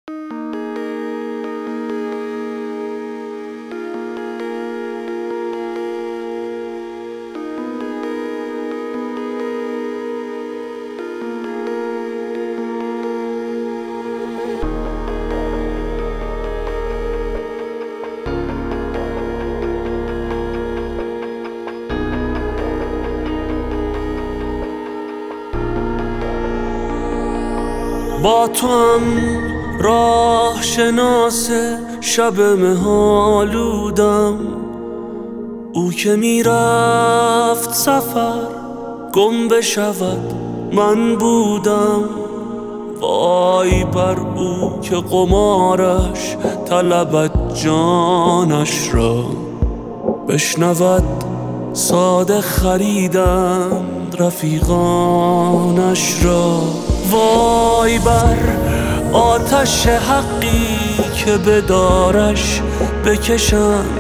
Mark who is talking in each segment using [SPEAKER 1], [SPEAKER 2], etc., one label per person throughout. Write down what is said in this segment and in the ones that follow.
[SPEAKER 1] با تو هم راه شناس شب مه‌آلودم، او که میرفت سفر گم بشود من بودم. وای بر او که قمارش طلبد جانش را، بشنود ساده خریدند رفیقانش را. وای بر آتش حقی که به دارش بکشند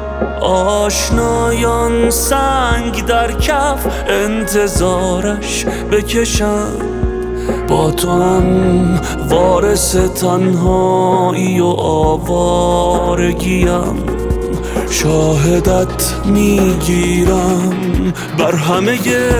[SPEAKER 1] آشنایان، سنگ در کف انتظارش بکشند. با تو هم وارث تنهایی و آوارگیم، شاهدت میگیرم بر همه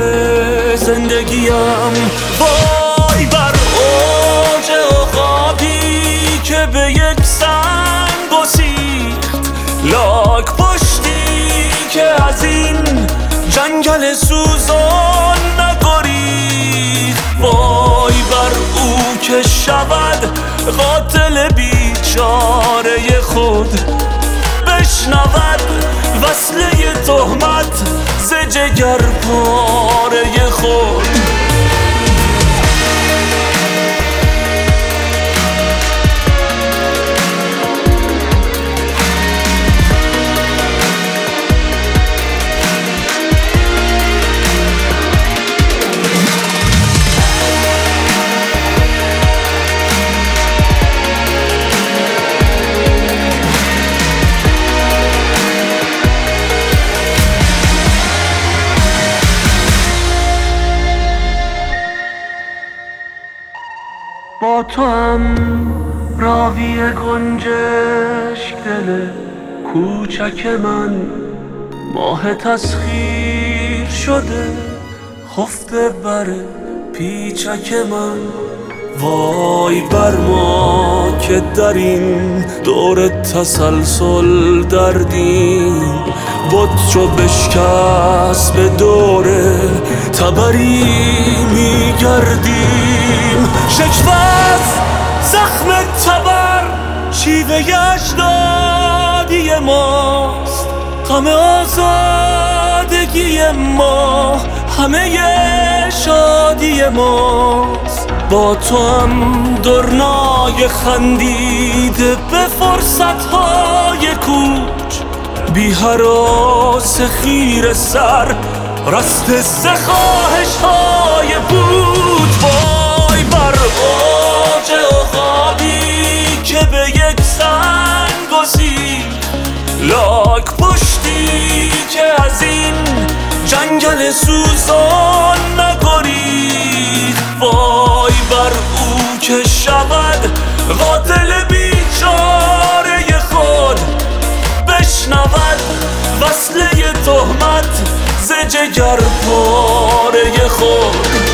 [SPEAKER 1] زندگیم. وای بر اوج عقابی که به یک سنگ گسیخت، لاک پشتی که از این جنگل سوزان نگریخت. وای بر او که شود قاتل بیچاره خود، بشنود وصله تهمت ز جگر پاره خود. با تو هم راوی گنجشک دل کوچک من، ماه تسخیر شده خفته بر پیچک من. وای بر ما که در این دور تسلسل دردیم، بت چو بشکست به دور تبری میگردیم. شکوست زخم تبر شیوه اجدادی ماست، غم آزادگی ما همه شادی ماست. با تو هم درنای خندیده به فرصتهای کوچ، بی هراس خیر سر رسته ز خواهش‌های بود. وای بر اوج عقابی که به یک سنگ گسیخت، لاک پشتی که از این جنگل سوزان نگریخت. وای بر او که شود قاتل بیچاره خود، بشنود وصله تهمت ز جگر پاره خود.